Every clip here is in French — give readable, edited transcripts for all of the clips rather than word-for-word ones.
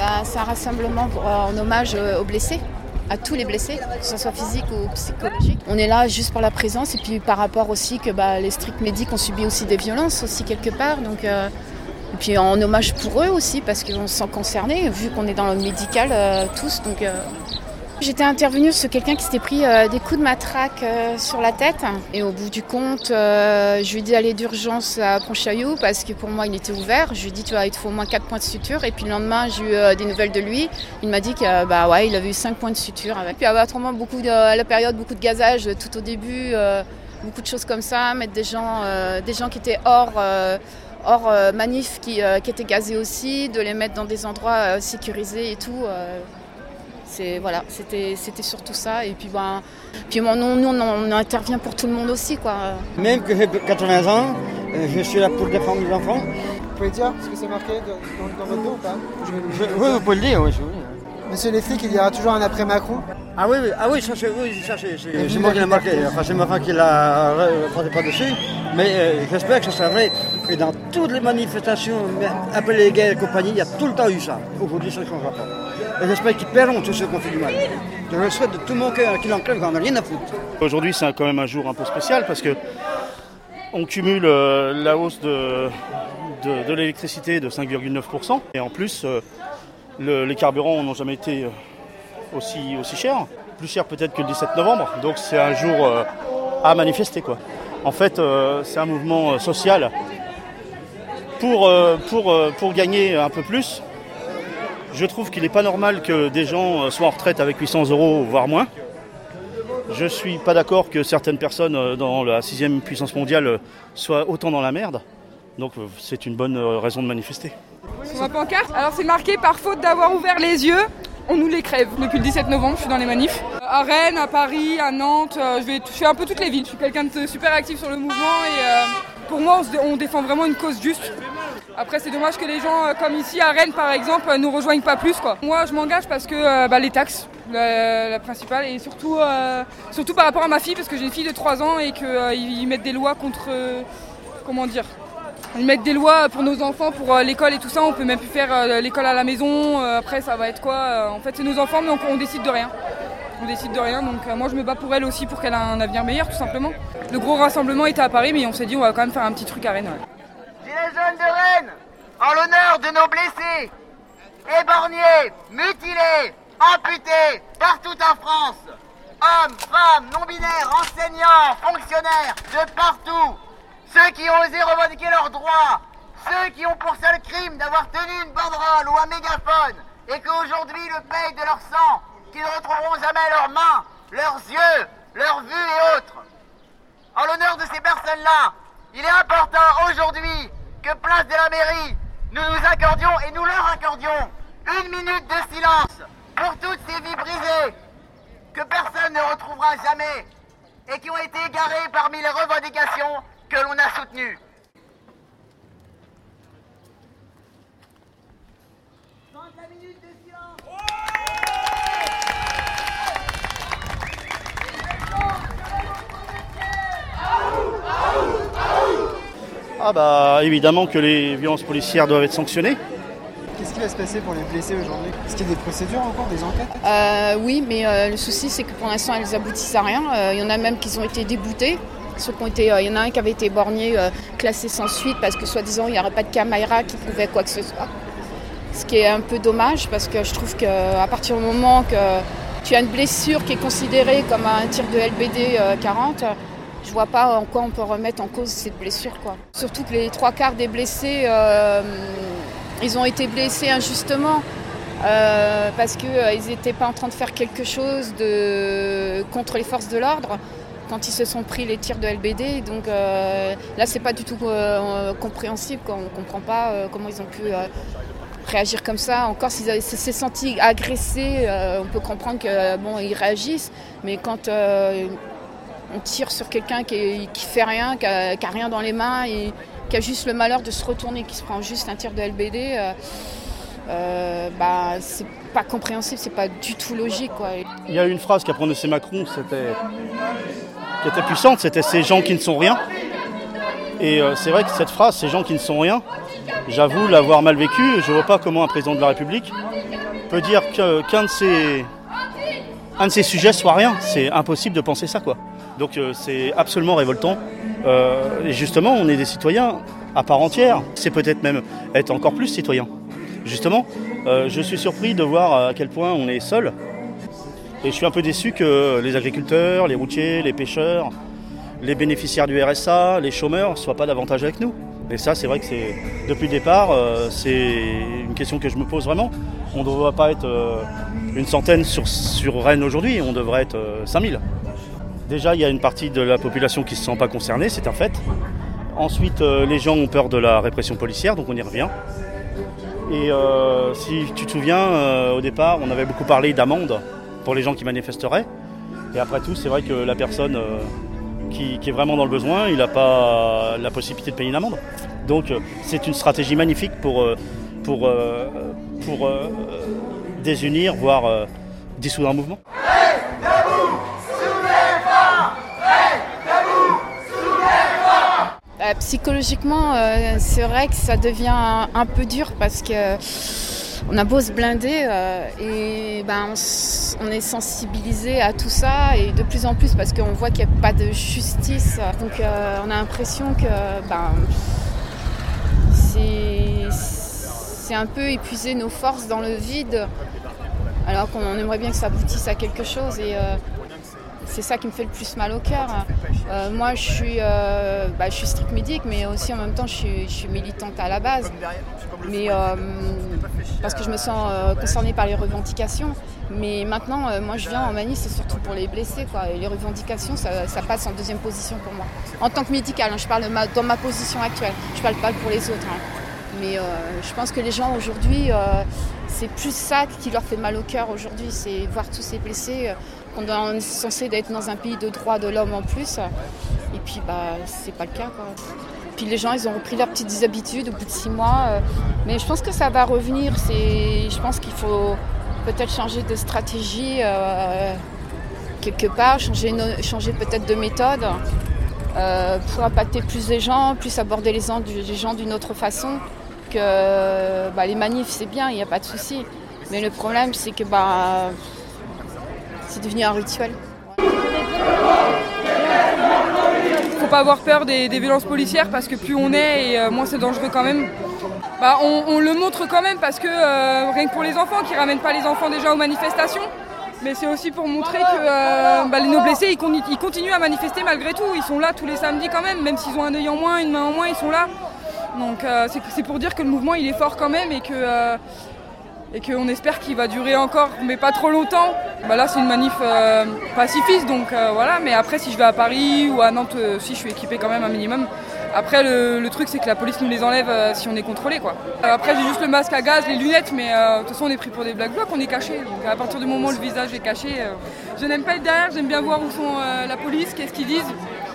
c'est un rassemblement en hommage aux blessés, à tous les blessés, que ce soit physique ou psychologique. On est là juste par la présence et puis par rapport aussi que les stricts médics ont subi aussi des violences aussi quelque part. Donc, et puis en hommage pour eux aussi parce qu'on se sent concernés vu qu'on est dans le médical tous. Donc, j'étais intervenue sur quelqu'un qui s'était pris des coups de matraque sur la tête. Et au bout du compte, je lui ai dit d'aller d'urgence à Pontchaillou parce que pour moi, il était ouvert. Je lui ai dit, il te faut au moins 4 points de suture. Et puis le lendemain, j'ai eu des nouvelles de lui. Il m'a dit qu'il avait eu 5 points de suture. Puis il y avait autrement à la période, beaucoup de gazage tout au début. Beaucoup de choses comme ça. Mettre des gens qui étaient hors manif, qui étaient gazés aussi. De les mettre dans des endroits sécurisés et tout. C'était surtout ça. Et puis, nous, on intervient pour tout le monde aussi, quoi. Même que j'ai 80 ans, je suis là pour défendre les enfants. Vous pouvez dire ce que c'est marqué dans votre dos ou pas? Oui, vous pouvez le dire, oui. Monsieur les flics, il y aura toujours un après Macron? Ah oui, ça c'est moi qui l'ai marqué. Enfin, c'est ma femme qui l'a porté par-dessus. Mais j'espère que ça sera vrai. Et dans toutes les manifestations, appelées guerres et compagnie, il y a tout le temps eu ça. Aujourd'hui, ça ne changera pas. Et j'espère qu'ils paieront tous ceux qui ont fait du mal. Je le souhaite de tout mon cœur qu'ils en crèvent, qu'on n'a rien à foutre. Aujourd'hui, c'est quand même un jour un peu spécial parce que on cumule la hausse de l'électricité de 5,9%. Et en plus, les carburants n'ont jamais été aussi chers. Plus cher peut-être que le 17 novembre. Donc c'est un jour à manifester, quoi. En fait, c'est un mouvement social pour gagner un peu plus. Je trouve qu'il n'est pas normal que des gens soient en retraite avec 800 €, voire moins. Je ne suis pas d'accord que certaines personnes dans la 6e puissance mondiale soient autant dans la merde. Donc c'est une bonne raison de manifester. Sur ma pancarte, alors c'est marqué « Par faute d'avoir ouvert les yeux, on nous les crève ». Depuis le 17 novembre, je suis dans les manifs. À Rennes, à Paris, à Nantes, je fais un peu toutes les villes. Je suis quelqu'un de super actif sur le mouvement et pour moi, on défend vraiment une cause juste. Après, c'est dommage que les gens comme ici à Rennes, par exemple, nous rejoignent pas plus, quoi. Moi, je m'engage parce que les taxes, la principale, et surtout par rapport à ma fille, parce que j'ai une fille de 3 ans et qu'ils mettent des lois contre... Ils mettent des lois pour nos enfants, pour l'école et tout ça. On peut même plus faire l'école à la maison. Après, ça va être quoi? En fait, c'est nos enfants, mais on décide de rien. On décide de rien, donc moi je me bats pour elle aussi, pour qu'elle ait un avenir meilleur, tout simplement. Le gros rassemblement était à Paris, mais on s'est dit on va quand même faire un petit truc à Rennes. Ouais. Gilets jaunes de Rennes, en l'honneur de nos blessés, éborgnés, mutilés, amputés, partout en France. Hommes, femmes, non-binaires, enseignants, fonctionnaires, de partout. Ceux qui ont osé revendiquer leurs droits, ceux qui ont pour seul crime d'avoir tenu une banderole ou un mégaphone, et qu'aujourd'hui le payent de leur sang, qui ne retrouveront jamais leurs mains, leurs yeux, leurs vues et autres. En l'honneur de ces personnes-là, il est important aujourd'hui que place de la mairie, nous nous accordions et nous leur accordions 1 minute de silence pour toutes ces vies brisées que personne ne retrouvera jamais et qui ont été égarées parmi les revendications que l'on a soutenues. Évidemment que les violences policières doivent être sanctionnées. Qu'est-ce qui va se passer pour les blessés aujourd'hui? Est-ce qu'il y a des procédures encore, des enquêtes? Oui, mais le souci c'est que pour l'instant elles aboutissent à rien. Il y en a même qui ont été déboutés. Il y en a un qui avait été éborgné, classé sans suite parce que soi-disant il n'y aurait pas de caméra qui prouvait quoi que ce soit. Ce qui est un peu dommage parce que je trouve qu'à partir du moment que tu as une blessure qui est considérée comme un tir de LBD 40, je vois pas en quoi on peut remettre en cause cette blessure, quoi. Surtout que les 3/4 des blessés, ils ont été blessés injustement parce qu'ils n'étaient pas en train de faire quelque chose contre les forces de l'ordre quand ils se sont pris les tirs de LBD. Donc là, c'est pas du tout compréhensible, quoi. On ne comprend pas comment ils ont pu réagir comme ça. Encore s'ils s'est senti agressés, on peut comprendre qu'ils réagissent, mais quand on tire sur quelqu'un qui fait rien, qui a rien dans les mains et qui a juste le malheur de se retourner, qui se prend juste un tir de LBD, c'est pas compréhensible, c'est pas du tout logique, quoi. Il y a une phrase qu'a prononcée Macron, qui était puissante, c'était « ces gens qui ne sont rien ». Et c'est vrai que cette phrase « ces gens qui ne sont rien », j'avoue l'avoir mal vécue. Je ne vois pas comment un président de la République peut dire qu'un de ces sujets soit rien. C'est impossible de penser ça, quoi. Donc c'est absolument révoltant. Et justement, on est des citoyens à part entière. C'est peut-être même être encore plus citoyen. Justement, je suis surpris de voir à quel point on est seul. Et je suis un peu déçu que les agriculteurs, les routiers, les pêcheurs, les bénéficiaires du RSA, les chômeurs ne soient pas davantage avec nous. Et ça, c'est vrai que depuis le départ, c'est une question que je me pose vraiment. On ne devrait pas être une centaine sur Rennes aujourd'hui, on devrait être 5000. Déjà, il y a une partie de la population qui ne se sent pas concernée, c'est un fait. Ensuite, les gens ont peur de la répression policière, donc on y revient. Et si tu te souviens, au départ, on avait beaucoup parlé d'amende pour les gens qui manifesteraient. Et après tout, c'est vrai que la personne qui est vraiment dans le besoin, il n'a pas la possibilité de payer une amende. Donc c'est une stratégie magnifique pour désunir, voire dissoudre un mouvement. Psychologiquement, c'est vrai que ça devient un peu dur parce que on a beau se blinder et on est sensibilisé à tout ça et de plus en plus parce qu'on voit qu'il n'y a pas de justice. Donc on a l'impression que c'est un peu épuiser nos forces dans le vide alors qu'on aimerait bien que ça aboutisse à quelque chose et c'est ça qui me fait le plus mal au cœur. Moi, je suis strict médic, mais aussi en même temps, je suis militante à la base. Mais parce que je me sens concernée par les revendications. Mais maintenant, moi, je viens en manif, c'est surtout pour les blessés, quoi. Et les revendications, ça passe en deuxième position pour moi. En tant que médicale, je parle dans ma position actuelle. Je parle pas pour les autres. Mais je pense que les gens aujourd'hui, c'est plus ça qui leur fait mal au cœur aujourd'hui, c'est voir tous ces blessés. On est censé être dans un pays de droits de l'homme en plus. Et puis, c'est pas le cas, quoi. Puis les gens, ils ont repris leurs petites habitudes au bout de 6 mois. Mais je pense que ça va revenir. Je pense qu'il faut peut-être changer de stratégie quelque part, changer peut-être de méthode pour impacter plus les gens, plus aborder les gens d'une autre façon. Que les manifs, c'est bien, il n'y a pas de souci. Mais le problème, c'est que c'est devenu un rituel. Faut pas avoir peur des violences policières parce que plus on est et moins c'est dangereux quand même. On le montre quand même parce que rien que pour les enfants qui ramènent pas les enfants déjà aux manifestations, mais c'est aussi pour montrer que les nos blessés ils continuent à manifester malgré tout. Ils sont là tous les samedis quand même s'ils ont un œil en moins, une main en moins, ils sont là. Donc c'est pour dire que le mouvement il est fort quand même et qu'on espère qu'il va durer encore, mais pas trop longtemps. Là c'est une manif pacifiste, donc voilà. Mais après si je vais à Paris ou à Nantes, si je suis équipée quand même un minimum. Après le truc c'est que la police nous les enlève si on est contrôlé, quoi. Après j'ai juste le masque à gaz, les lunettes, mais de toute façon on est pris pour des black blocs, on est caché. Donc à partir du moment où le visage est caché, je n'aime pas être derrière, j'aime bien voir où sont la police, qu'est-ce qu'ils disent.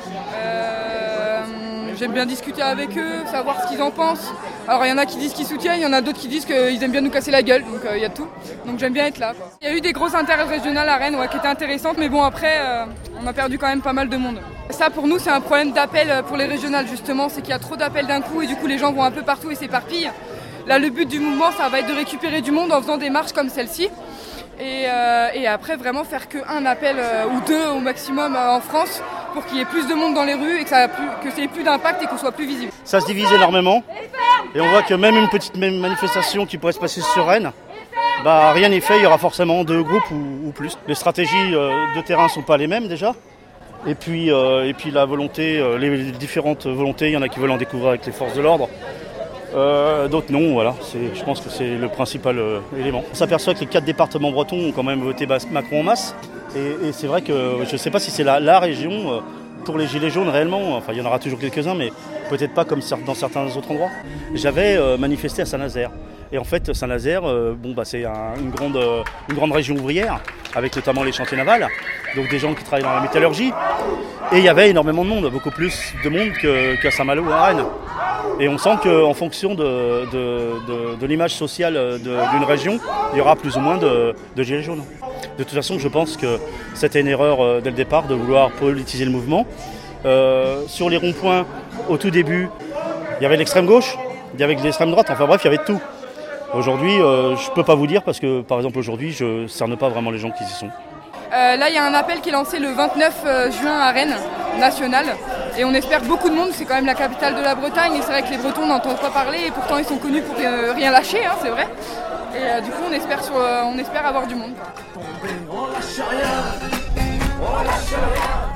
J'aime bien discuter avec eux, savoir ce qu'ils en pensent. Alors il y en a qui disent qu'ils soutiennent, il y en a d'autres qui disent qu'ils aiment bien nous casser la gueule, donc il y a tout. Donc j'aime bien être là, quoi. Il y a eu des grosses interrégionales à Rennes qui étaient intéressantes, mais bon après on a perdu quand même pas mal de monde. Ça pour nous c'est un problème d'appel pour les régionales justement, c'est qu'il y a trop d'appels d'un coup et du coup les gens vont un peu partout et s'éparpillent. Là le but du mouvement ça va être de récupérer du monde en faisant des marches comme celle-ci. Et après vraiment faire qu'un appel ou 2 au maximum en France pour qu'il y ait plus de monde dans les rues et que ça ait plus d'impact et qu'on soit plus visible. Ça se divise énormément et on voit que même une petite manifestation qui pourrait se passer sur Rennes, rien n'est fait, il y aura forcément 2 groupes ou plus. Les stratégies de terrain ne sont pas les mêmes déjà. Et puis la volonté, les différentes volontés, il y en a qui veulent en découvrir avec les forces de l'ordre. D'autres non, voilà. Je pense que c'est le principal élément. On s'aperçoit que les 4 départements bretons ont quand même voté Macron en masse. Et c'est vrai que je ne sais pas si c'est la région pour les gilets jaunes réellement. Enfin, il y en aura toujours quelques-uns, mais peut-être pas comme dans certains autres endroits. J'avais manifesté à Saint-Nazaire. Et en fait, Saint-Nazaire, c'est une grande région ouvrière, avec notamment les chantiers navals, donc des gens qui travaillent dans la métallurgie. Et il y avait énormément de monde, beaucoup plus de monde qu'à Saint-Malo ou à Rennes. Et on sent qu'en fonction de l'image sociale d'une région, il y aura plus ou moins de gilets jaunes. De toute façon, je pense que c'était une erreur dès le départ de vouloir politiser le mouvement. Sur les ronds-points, au tout début, il y avait l'extrême gauche, il y avait l'extrême droite, enfin bref, il y avait tout. Aujourd'hui, je peux pas vous dire parce que par exemple aujourd'hui, je cerne pas vraiment les gens qui y sont. Là, il y a un appel qui est lancé le 29 juin à Rennes, national. Et on espère beaucoup de monde, c'est quand même la capitale de la Bretagne. Et c'est vrai que les Bretons n'entendent pas parler et pourtant ils sont connus pour rien lâcher, hein, c'est vrai. Et du coup, on espère avoir du monde. On lâche rien.